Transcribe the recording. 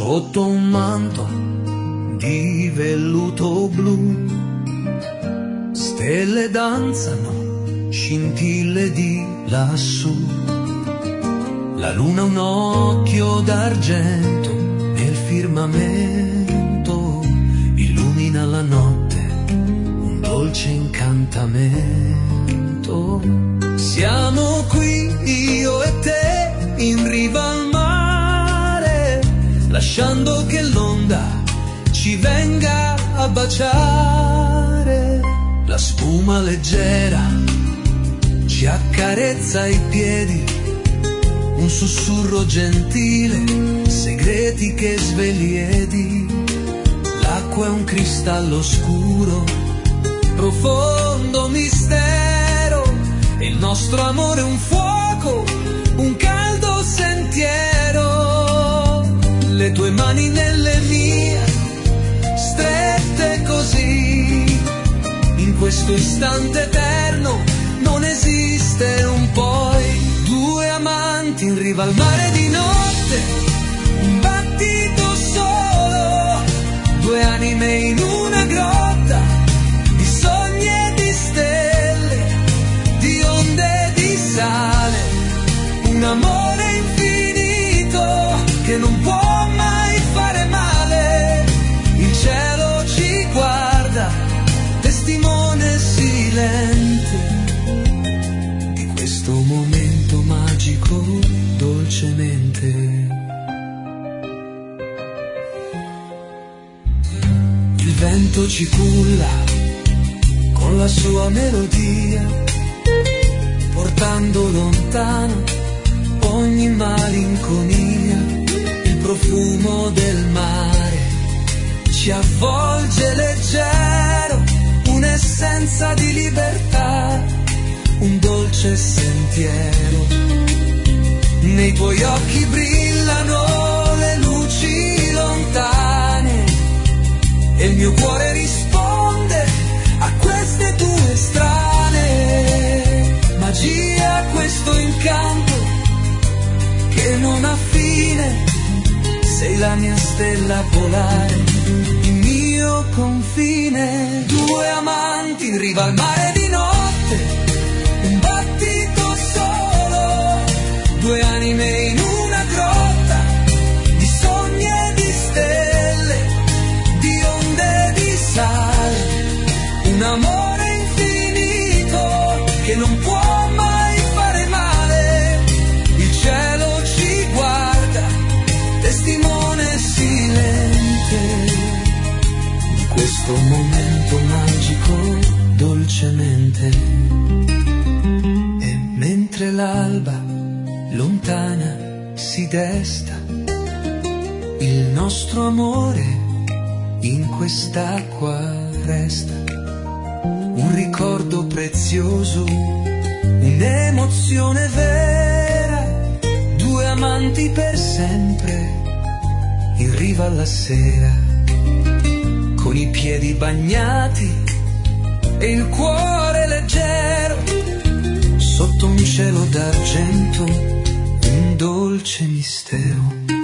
sotto un manto di velluto blu. Stelle danzano, scintille di lassù. La luna un occhio d'argento nel firmamento, illumina la notte, un dolce incantamento. Siamo qui, io e te, in riva al mare, lasciando che l'onda ci venga a baciare. La spuma leggera ci accarezza i piedi, un sussurro gentile, segreti che sveliedi. L'acqua è un cristallo scuro, profondo mistero, e il nostro amore è un fuoco, un caldo sentiero. Le tue mani nelle mie, strette così, in questo istante eterno non esiste un poi. Due amanti in riva al mare di notte, un battito solo, due anime in una grotta, di sogni e di stelle, di onde e di sale, un amore infinito che non può mai fare male. Il cielo ci guarda, testimone silente di questo momento magico, dolcemente. Il vento ci culla con la sua melodia, portando lontano ogni malinconia. Il profumo del mare ci avvolge leggero, un'essenza di libertà, un dolce sentiero. Nei tuoi occhi brillano le luci lontane e il mio cuore risponde a queste tue strane magia, questo incanto che non ha fine. Sei la mia stella polare, il mio confine. Due amanti in riva al mare di notte, un battito solo, due anime in una grotta, di sogni e di stelle, di onde e di sale, un amore infinito che non può mai fare male. Il cielo ci guarda, testimone silente di questo momento magico, dolcemente. E mentre l'alba lontana si desta, il nostro amore in quest'acqua resta, un ricordo prezioso, un'emozione vera, due amanti per sempre in riva alla sera, con i piedi bagnati e il cuore leggero, sotto un cielo d'argento, un dolce mistero.